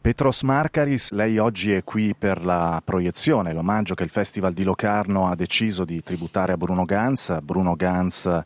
Petros Markaris, lei oggi è qui per la proiezione, l'omaggio che il Festival di Locarno ha deciso di tributare a Bruno Ganz. Bruno Ganz,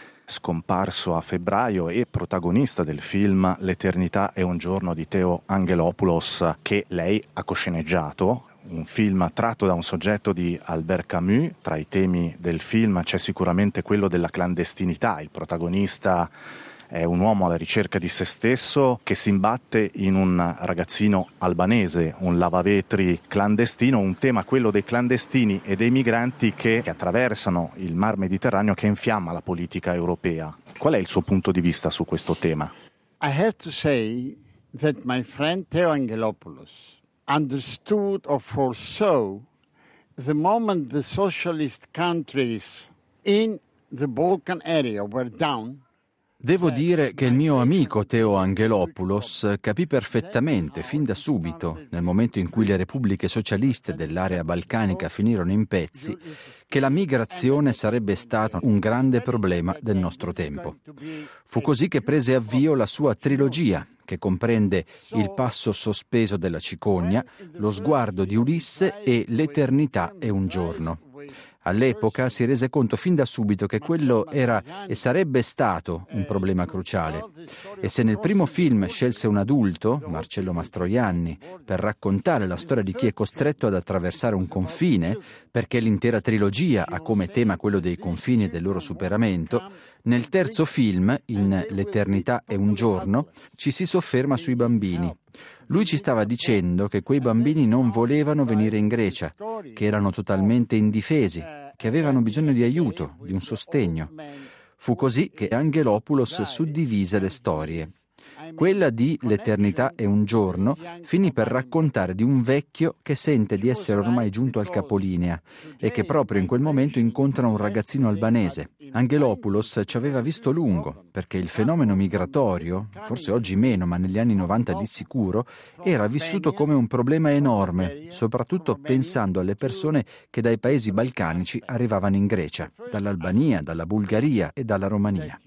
scomparso a febbraio e protagonista del film L'Eternità è un giorno di Theo Angelopoulos, che lei ha cosceneggiato. Un film tratto da un soggetto di Albert Camus. Tra i temi del film c'è sicuramente quello della clandestinità. Il protagonista è un uomo alla ricerca di se stesso che si imbatte in un ragazzino albanese, un lavavetri clandestino, un tema, quello dei clandestini e dei migranti che attraversano il Mar Mediterraneo, che infiamma la politica europea. Qual è il suo punto di vista su questo tema? I have to say that my friend Theo Angelopoulos understood or foresaw the moment the socialist countries in the Balkan area were down. Devo dire che il mio amico Theo Angelopoulos capì perfettamente, fin da subito, nel momento in cui le repubbliche socialiste dell'area balcanica finirono in pezzi, che la migrazione sarebbe stata un grande problema del nostro tempo. Fu così che prese avvio la sua trilogia, che comprende Il passo sospeso della cicogna, Lo sguardo di Ulisse e L'Eternità è un giorno. All'epoca si rese conto fin da subito che quello era e sarebbe stato un problema cruciale. E se nel primo film scelse un adulto, Marcello Mastroianni, per raccontare la storia di chi è costretto ad attraversare un confine, perché l'intera trilogia ha come tema quello dei confini e del loro superamento, nel terzo film, in L'Eternità è un giorno, ci si sofferma sui bambini. Lui ci stava dicendo che quei bambini non volevano venire in Grecia, che erano totalmente indifesi, che avevano bisogno di aiuto, di un sostegno. Fu così che Angelopoulos suddivise le storie. Quella di L'Eternità è un giorno finì per raccontare di un vecchio che sente di essere ormai giunto al capolinea e che proprio in quel momento incontra un ragazzino albanese. Angelopoulos ci aveva visto lungo, perché il fenomeno migratorio, forse oggi meno, ma negli anni 90 di sicuro, era vissuto come un problema enorme, soprattutto pensando alle persone che dai paesi balcanici arrivavano in Grecia, dall'Albania, dalla Bulgaria e dalla Romania.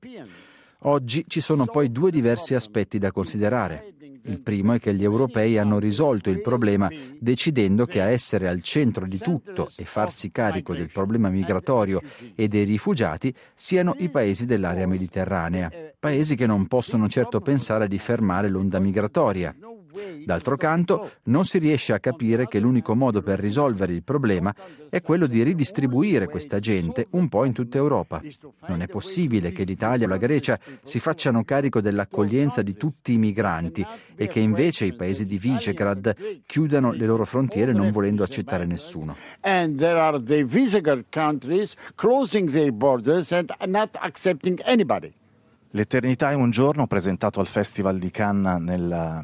Oggi ci sono poi due diversi aspetti da considerare. Il primo è che gli europei hanno risolto il problema decidendo che a essere al centro di tutto e farsi carico del problema migratorio e dei rifugiati siano i paesi dell'area mediterranea, paesi che non possono certo pensare di fermare l'onda migratoria. D'altro canto, non si riesce a capire che l'unico modo per risolvere il problema è quello di ridistribuire questa gente un po' in tutta Europa. Non è possibile che l'Italia o la Grecia si facciano carico dell'accoglienza di tutti i migranti e che invece i paesi di Visegrad chiudano le loro frontiere non volendo accettare nessuno. And there are the Visegrad countries closing their borders and not accepting anybody. L'Eternità è un giorno, presentato al Festival di Cannes nel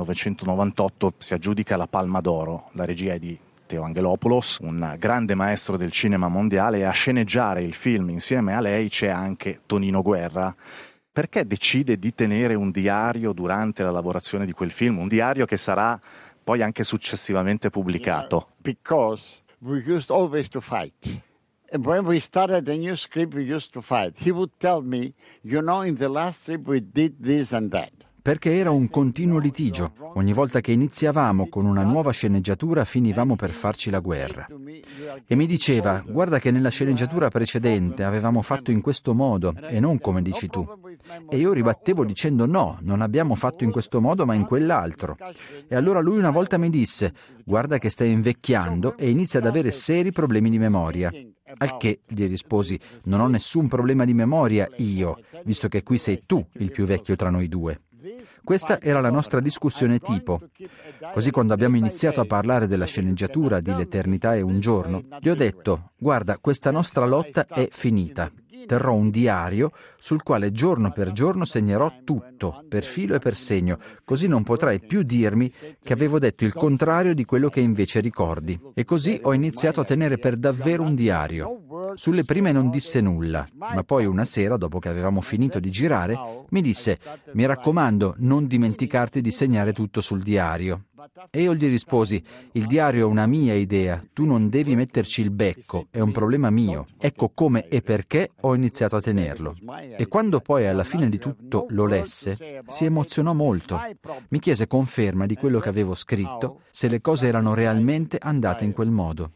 1998, si aggiudica la Palma d'Oro. La regia è di Theo Angelopoulos, un grande maestro del cinema mondiale, e a sceneggiare il film insieme a lei c'è anche Tonino Guerra. Perché decide di tenere un diario durante la lavorazione di quel film? Un diario che sarà poi anche successivamente pubblicato. Because we used always to fight. And when we started a new script, we used to fight. He would tell me, you know, in the last script we did this and that. Perché era un continuo litigio. Ogni volta che iniziavamo con una nuova sceneggiatura finivamo per farci la guerra. E mi diceva, guarda che nella sceneggiatura precedente avevamo fatto in questo modo e non come dici tu. E io ribattevo dicendo no, non abbiamo fatto in questo modo ma in quell'altro. E allora lui una volta mi disse, guarda che stai invecchiando e inizi ad avere seri problemi di memoria. Al che gli risposi, non ho nessun problema di memoria io, visto che qui sei tu il più vecchio tra noi due. Questa era la nostra discussione tipo. Così quando abbiamo iniziato a parlare della sceneggiatura di L'Eternità è un giorno, gli ho detto, guarda, questa nostra lotta è finita. Terrò un diario sul quale giorno per giorno segnerò tutto, per filo e per segno, così non potrai più dirmi che avevo detto il contrario di quello che invece ricordi. E così ho iniziato a tenere per davvero un diario. Sulle prime non disse nulla, ma poi una sera, dopo che avevamo finito di girare, mi disse, mi raccomando, non dimenticarti di segnare tutto sul diario. E io gli risposi: il diario è una mia idea, tu non devi metterci il becco, è un problema mio. Ecco come e perché ho iniziato a tenerlo. E quando poi alla fine di tutto lo lesse, si emozionò molto. Mi chiese conferma di quello che avevo scritto, se le cose erano realmente andate in quel modo.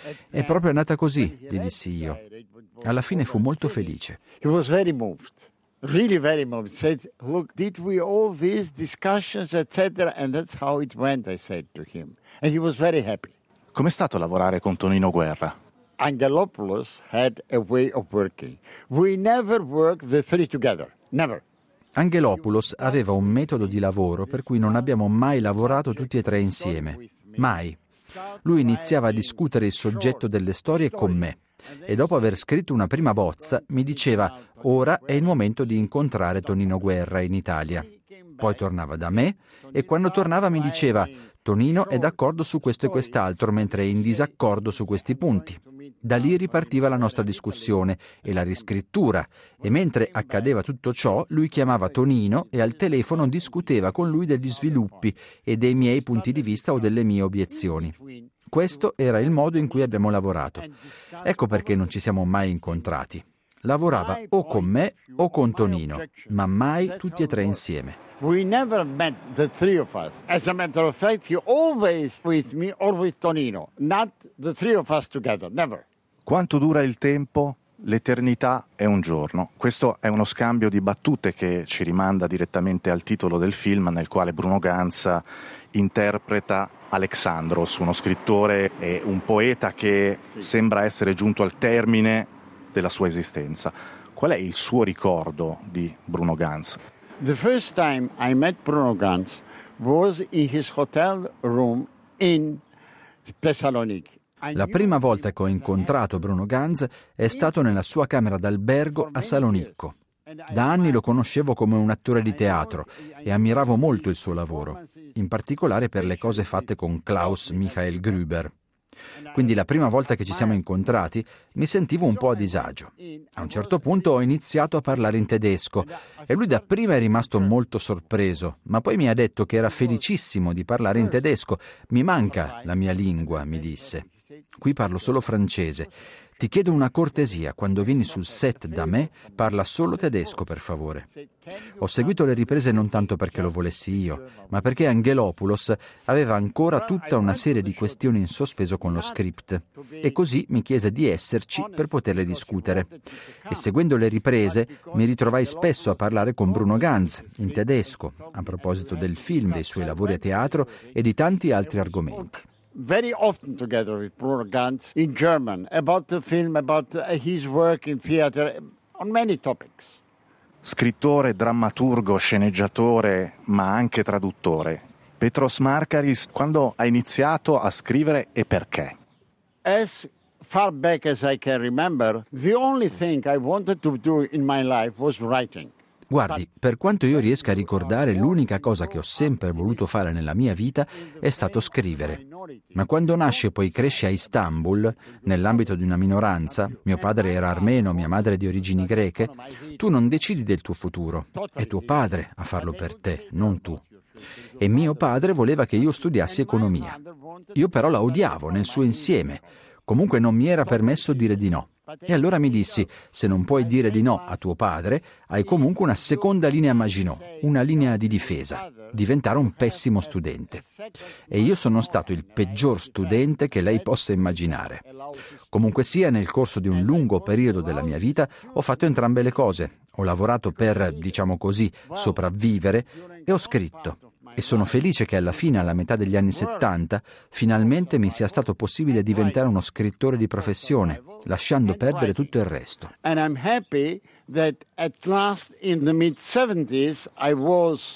È proprio andata così, gli dissi io. Alla fine fu molto felice. He was very moved. Really very moved. Said, look, did we all these discussions, etc. And that's how it went, I said to him. And he was very happy. Com'è stato lavorare con Tonino Guerra? Angelopoulos had a way of working. We never worked the three together. Never. Angelopoulos aveva un metodo di lavoro per cui non abbiamo mai lavorato tutti e tre insieme. Mai. Lui iniziava a discutere il soggetto delle storie con me e dopo aver scritto una prima bozza mi diceva: ora è il momento di incontrare Tonino Guerra in Italia. Poi tornava da me e quando tornava mi diceva: Tonino è d'accordo su questo e quest'altro mentre è in disaccordo su questi punti. Da lì ripartiva la nostra discussione e la riscrittura e mentre accadeva tutto ciò lui chiamava Tonino e al telefono discuteva con lui degli sviluppi e dei miei punti di vista o delle mie obiezioni. Questo era il modo in cui abbiamo lavorato. Ecco perché non ci siamo mai incontrati. Lavorava o con me o con Tonino, ma mai tutti e tre insieme. We never met the three of us. As a matter of fact, he always with me or with Tonino, not the three of us together, never. Quanto dura il tempo? L'eternità è un giorno. Questo è uno scambio di battute che ci rimanda direttamente al titolo del film, nel quale Bruno Ganz interpreta Alexandros, uno scrittore e un poeta che sembra essere giunto al termine della sua esistenza. Qual è il suo ricordo di Bruno Ganz? The first time I met Bruno Ganz was in his hotel room in Thessaloniki. La prima volta che ho incontrato Bruno Ganz è stato nella sua camera d'albergo a Salonicco. Da anni lo conoscevo come un attore di teatro e ammiravo molto il suo lavoro, in particolare per le cose fatte con Klaus Michael Gruber. Quindi la prima volta che ci siamo incontrati mi sentivo un po' a disagio. A un certo punto ho iniziato a parlare in tedesco e lui dapprima è rimasto molto sorpreso, ma poi mi ha detto che era felicissimo di parlare in tedesco. Mi manca la mia lingua, mi disse. Qui parlo solo francese. Ti chiedo una cortesia, quando vieni sul set da me, parla solo tedesco, per favore. Ho seguito le riprese non tanto perché lo volessi io, ma perché Angelopoulos aveva ancora tutta una serie di questioni in sospeso con lo script e così mi chiese di esserci per poterle discutere. E seguendo le riprese mi ritrovai spesso a parlare con Bruno Ganz in tedesco, a proposito del film, dei suoi lavori a teatro e di tanti altri argomenti. Very often together with Bruno Ganz in German about the film, about his work in theater, on many topics. Scrittore, drammaturgo, sceneggiatore, ma anche traduttore. Petros Markaris, quando ha iniziato a scrivere e perché? As far back as I can remember, the only thing I wanted to do in my life was writing. Guardi, per quanto io riesca a ricordare, l'unica cosa che ho sempre voluto fare nella mia vita è stato scrivere. Ma quando nasce e poi cresce a Istanbul, nell'ambito di una minoranza, mio padre era armeno, mia madre di origini greche, tu non decidi del tuo futuro, è tuo padre a farlo per te, non tu. E mio padre voleva che io studiassi economia. Io però la odiavo nel suo insieme. Comunque non mi era permesso dire di no. E allora mi dissi, se non puoi dire di no a tuo padre, hai comunque una seconda linea Maginot, una linea di difesa, diventare un pessimo studente. E io sono stato il peggior studente che lei possa immaginare. Comunque sia, nel corso di un lungo periodo della mia vita ho fatto entrambe le cose. Ho lavorato per, diciamo così, sopravvivere e ho scritto. E sono felice che alla fine, alla metà degli anni 70, finalmente mi sia stato possibile diventare uno scrittore di professione, lasciando perdere tutto il resto. And I'm happy that at last in the mid-70s I was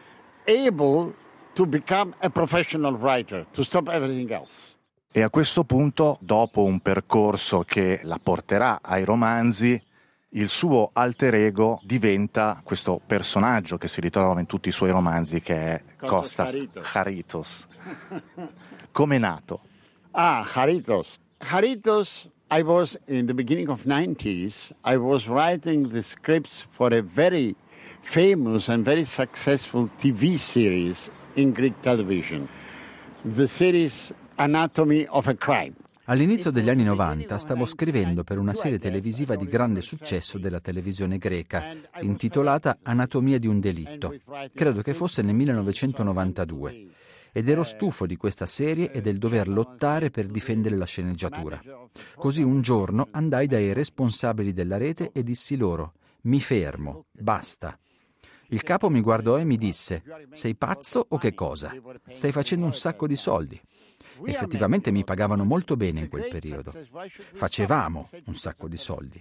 able to become a professional writer, to stop everything else. E a questo punto, dopo un percorso che la porterà ai romanzi, il suo alter ego diventa questo personaggio che si ritrova in tutti i suoi romanzi, che è Kostas Charitos. Come è nato? Charitos. Charitos, I was in the beginning of 90s, I was writing the scripts for a very famous and very successful TV series in Greek television. the series Anatomy of a Crime. All'inizio degli anni 90 stavo scrivendo per una serie televisiva di grande successo della televisione greca, intitolata Anatomia di un delitto. Credo che fosse nel 1992. Ed ero stufo di questa serie e del dover lottare per difendere la sceneggiatura. Così un giorno andai dai responsabili della rete e dissi loro: mi fermo, basta. Il capo mi guardò e mi disse: sei pazzo o che cosa? Stai facendo un sacco di soldi. Effettivamente mi pagavano molto bene in quel periodo. Facevamo un sacco di soldi.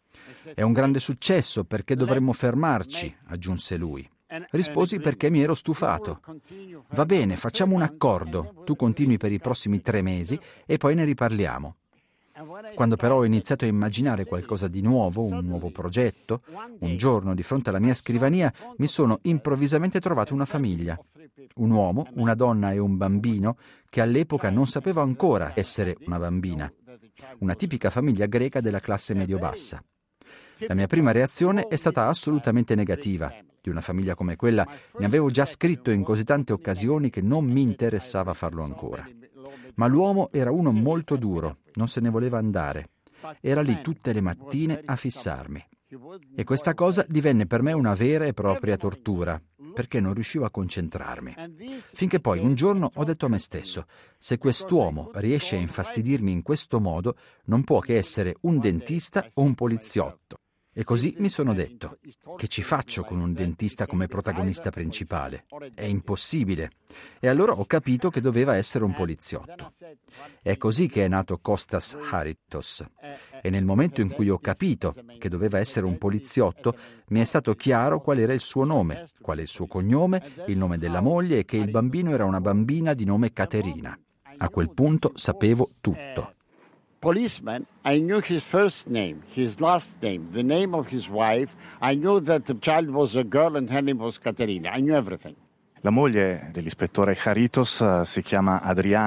È un grande successo, perché dovremmo fermarci, aggiunse lui. Risposi perché mi ero stufato. Va bene, facciamo un accordo. Tu continui per i prossimi 3 mesi e poi ne riparliamo. Quando però ho iniziato a immaginare qualcosa di nuovo, un nuovo progetto, un giorno di fronte alla mia scrivania mi sono improvvisamente trovato una famiglia. Un uomo, una donna e un bambino che all'epoca non sapevo ancora essere una bambina. Una tipica famiglia greca della classe medio-bassa. La mia prima reazione è stata assolutamente negativa. Di una famiglia come quella ne avevo già scritto in così tante occasioni che non mi interessava farlo ancora. Ma l'uomo era uno molto duro, non se ne voleva andare. Era lì tutte le mattine a fissarmi. E questa cosa divenne per me una vera e propria tortura, perché non riuscivo a concentrarmi. Finché poi un giorno ho detto a me stesso: se quest'uomo riesce a infastidirmi in questo modo, non può che essere un dentista o un poliziotto. E così mi sono detto: che ci faccio con un dentista come protagonista principale? È impossibile. E allora ho capito che doveva essere un poliziotto. È così che è nato Kostas Haritos. E nel momento in cui ho capito che doveva essere un poliziotto, mi è stato chiaro qual era il suo nome, qual è il suo cognome, il nome della moglie e che il bambino era una bambina di nome Caterina. A quel punto sapevo tutto. Policeman, I knew his first name, his last name, the name of his wife. I knew that the child was a girl and her name was Caterina. I knew everything. La moglie dell'ispettore Haritos si chiama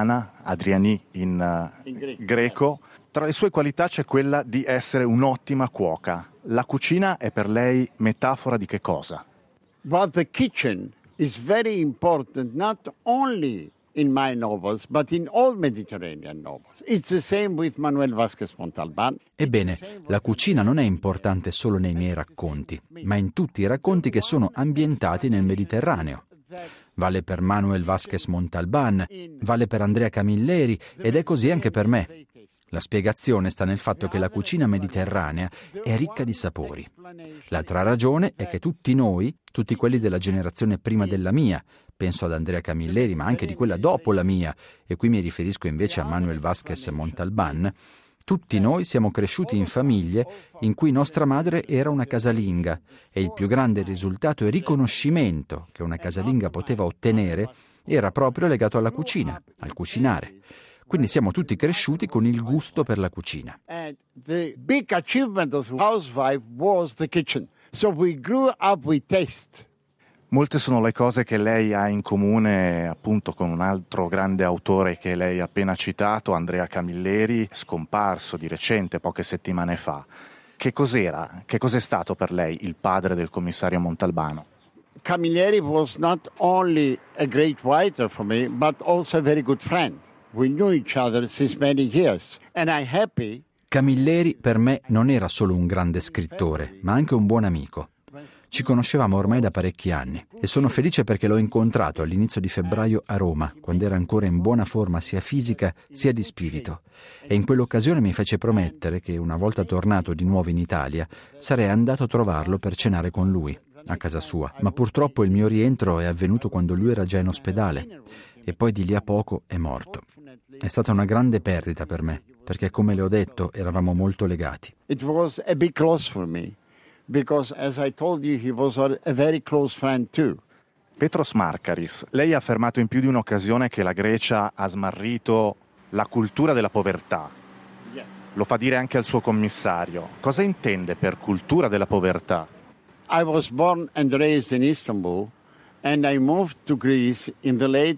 Adriani in greco. Tra le sue qualità c'è quella di essere un'ottima cuoca. La cucina è per lei metafora di che cosa? But the kitchen is very important, not only in my novels, but in all Mediterranean novels. It's the same with Manuel Vázquez Montalbán. Ebbene, la cucina non è importante solo nei miei racconti, ma in tutti i racconti che sono ambientati nel Mediterraneo. Vale per Manuel Vázquez Montalbán, vale per Andrea Camilleri ed è così anche per me. La spiegazione sta nel fatto che la cucina mediterranea è ricca di sapori. L'altra ragione è che tutti noi, tutti quelli della generazione prima della mia, penso ad Andrea Camilleri, ma anche di quella dopo la mia, e qui mi riferisco invece a Manuel Vázquez Montalbán, tutti noi siamo cresciuti in famiglie in cui nostra madre era una casalinga e il più grande risultato e riconoscimento che una casalinga poteva ottenere era proprio legato alla cucina, al cucinare. Quindi siamo tutti cresciuti con il gusto per la cucina. The big achievement of the housewife was the kitchen. So we grew up with taste. Molte sono le cose che lei ha in comune appunto con un altro grande autore che lei ha appena citato, Andrea Camilleri, scomparso di recente, poche settimane fa. Che cos'era? Che cos'è stato per lei il padre del commissario Montalbano? Camilleri was not only a great writer for me, but also a very good friend. We knew each other since many years, and I'm happy. Camilleri per me non era solo un grande scrittore, ma anche un buon amico. Ci conoscevamo ormai da parecchi anni e sono felice perché l'ho incontrato all'inizio di febbraio a Roma, quando era ancora in buona forma sia fisica sia di spirito. E in quell'occasione mi fece promettere che, una volta tornato di nuovo in Italia, sarei andato a trovarlo per cenare con lui, a casa sua. Ma purtroppo il mio rientro è avvenuto quando lui era già in ospedale e poi di lì a poco è morto. È stata una grande perdita per me, perché come le ho detto eravamo molto legati. It was a big loss for me. Because, as I told you, he was a very close friend too. Petros Markaris, lei ha affermato in più di un'occasione che la Grecia ha smarrito la cultura della povertà. Yes. Lo fa dire anche al suo commissario. Cosa intende per cultura della povertà? I was born and raised in Istanbul, and I moved to Greece in the late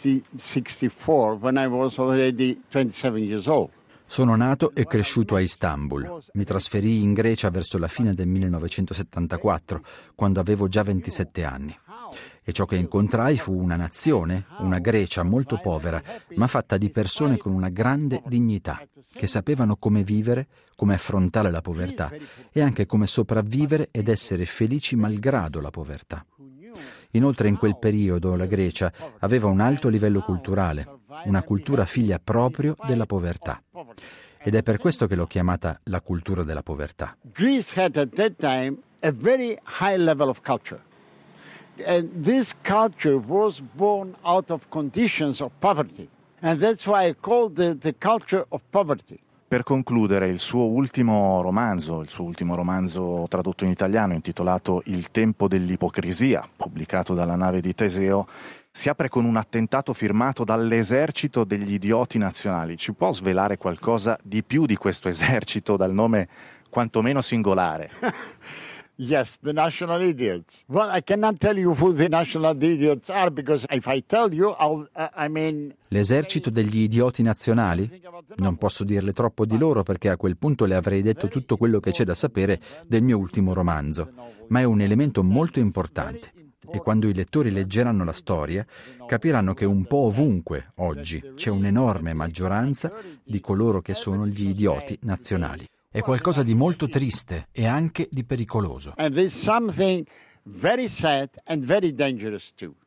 1964 when I was already 27 years old. Sono nato e cresciuto a Istanbul. Mi trasferii in Grecia verso la fine del 1974, quando avevo già 27 anni. E ciò che incontrai fu una nazione, una Grecia molto povera, ma fatta di persone con una grande dignità, che sapevano come vivere, come affrontare la povertà e anche come sopravvivere ed essere felici malgrado la povertà. Inoltre in quel periodo la Grecia aveva un alto livello culturale, una cultura figlia proprio della povertà. Ed è per questo che l'ho chiamata la cultura della povertà. Greece had at that time a very high level of culture. And this culture was born out of conditions of poverty. And that's why I call the culture of poverty. Per concludere, il suo ultimo romanzo tradotto in italiano, intitolato Il tempo dell'ipocrisia, pubblicato dalla Nave di Teseo, si apre con un attentato firmato dall'esercito degli idioti nazionali. Ci può svelare qualcosa di più di questo esercito dal nome quantomeno singolare? Yes, the national idiots. Well, I cannot tell you who the national idiots are because if I tell you, L'esercito degli idioti nazionali? Non posso dirle troppo di loro perché a quel punto le avrei detto tutto quello che c'è da sapere del mio ultimo romanzo, ma è un elemento molto importante. E quando i lettori leggeranno la storia, capiranno che un po' ovunque oggi c'è un'enorme maggioranza di coloro che sono gli idioti nazionali. È qualcosa di molto triste e anche di pericoloso. And there's something very sad and very dangerous too.